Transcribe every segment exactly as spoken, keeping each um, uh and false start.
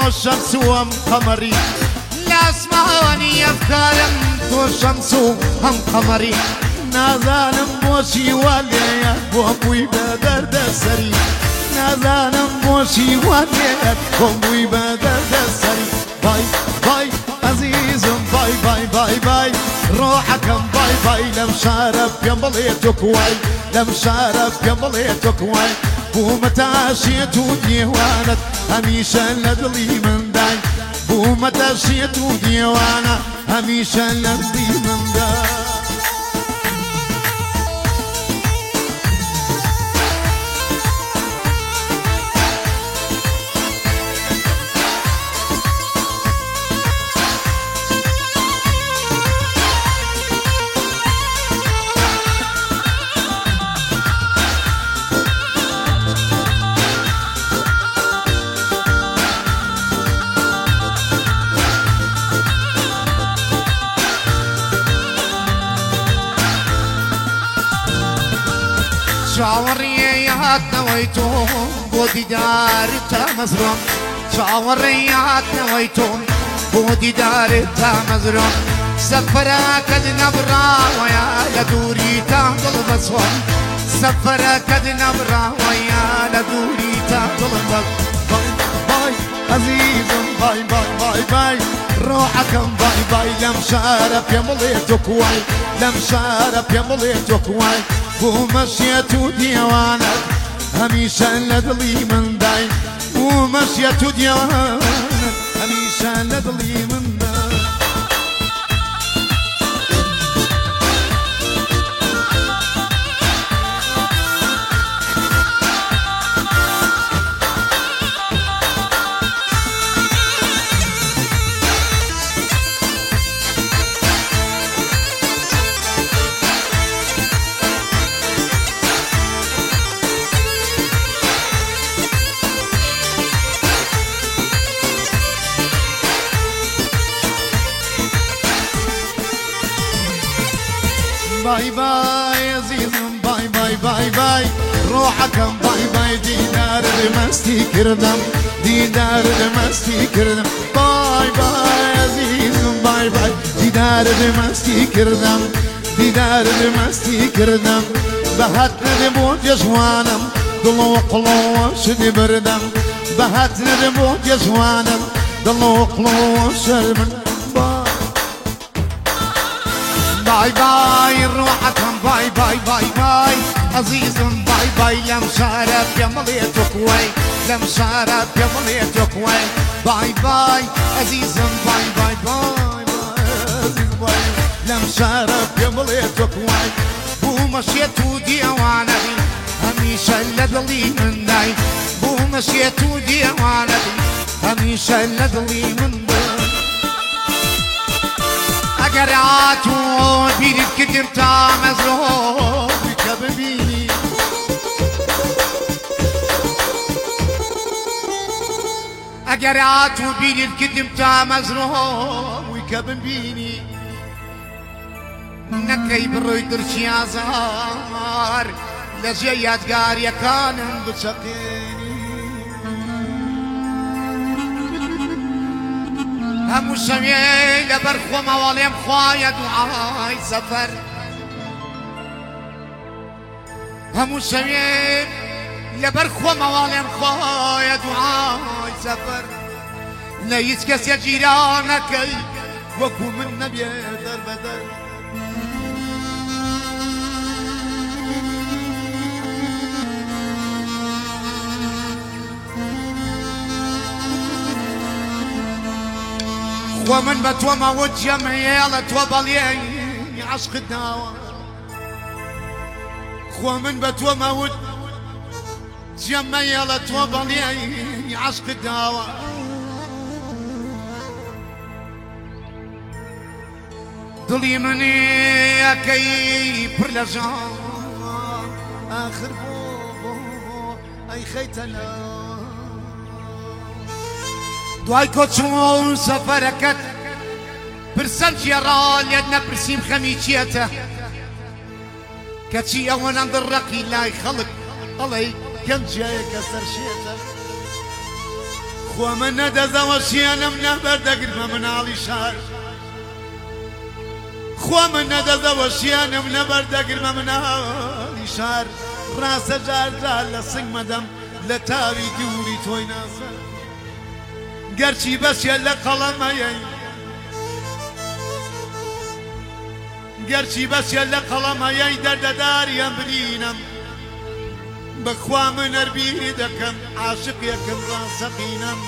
تو شمس وهم قمري لا اسمعوني افكارم تو شمس وهم قمري نازانم بوشي واليات بوبوي بدرد السري نازانم بوشي واليات بوبوي بدرد السري باي باي عزيزم باي باي باي باي روحكم باي باي لم شارب قبليتك واي لم شارب قبليتك واي بومتى شيت وديوانك هميشه لدلي من داي بومتى شيت وديوانك هميشه لدلي من داي شاوريات نويتون بودي دار مزروم شاوريات نويتون بودي دار مزروم سفرك نبرا ويا لدوري تهدل بصوم سفرك نبرا ويا لدوري تهدل بصوم باي باي عزيزم باي باي باي باي روحكم باي باي لم شارب يا مليتك واي لم شارب يا مليتك واي ومشيت ديوانك هميشه لدلي من داي ومشيت ديوانك هميشه لدلي من داي باي باي عزيزم باي باي باي باي روحكم باي باي دينار دمستي كردم دينار دمستي كردم باي باي عزيزم باي باي دينار دمستي كردم دينار دمستي كردم بهتنا دموت يا جوانم ضلو قلو شدي بردم بهتنا دموت يا جوانم ضلو قلو شرمن باي باي روحكم باي باي باي باي عزيزم باي باي لم شارب يا مليتك واي لم شارب يا مليتك واي باي باي عزيزم باي باي باي باي عزيز باي لم شارب يا مليتك واي ومشيت وديوانك هميشه لدلي من داي ومشيت وديوانك هميشه لدلي من داي اگر آتو بیرید که درتام از روی که ببینی اگر آتو بیرید که درتام از روی که ببینی نکی بروی درچی آزار لجه یادگار یکانم بچقینی همو شوی لبر خو موالیم خواهی دعای سفر همو شوی لبر خو موالیم خواهی دعای سفر نیست کسی جیرانکی وکو من نبیه در بدر ومن بتوى موت جمعيالة وبليي عشق الدواء ومن بتوى موت جمعيالة وبليي عشق الدواء ضلي مني أكي برلجان آخر بو أي خيتنا دوای کۆچۆن سەفەرەکەت پرسەم جێڕا لێت نەپرسیم خەمی چیەتە کەچی ئەوەنان دڕەقی لای خەڵک ئەڵێی گەنجەیەکە سەرشێتە خوا من نەدەزەوە شیانم نەبەردەگرمە مناڵی شار خوا من نەدەزەوە شیانم نەبەردەگرمە مناڵی شار ڕاستە جار جار لە سنگ مەدەم لە تاوی دووری تۆی نازە گەرچی بەشێ لە قەڵەمەیەی گەرچی بەشێ لە قەڵەمەیەی دەردەداریان برینم بەخوا من هەربیری دەکەم عاشقێکم ڕاستەقینەم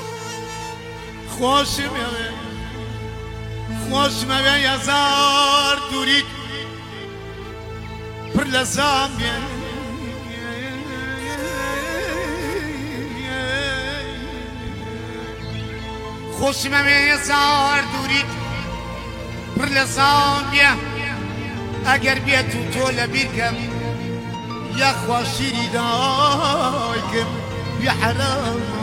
خۆشمەوێ خۆشمەوێ هەزار دووریت پڕ لە زامێ خۆشمەوێ هەزار دووریت پڕ لە زامێ ئەگەر بێت و تۆ لە بیرکەم یەخوا شیری دایکم بێ حەرام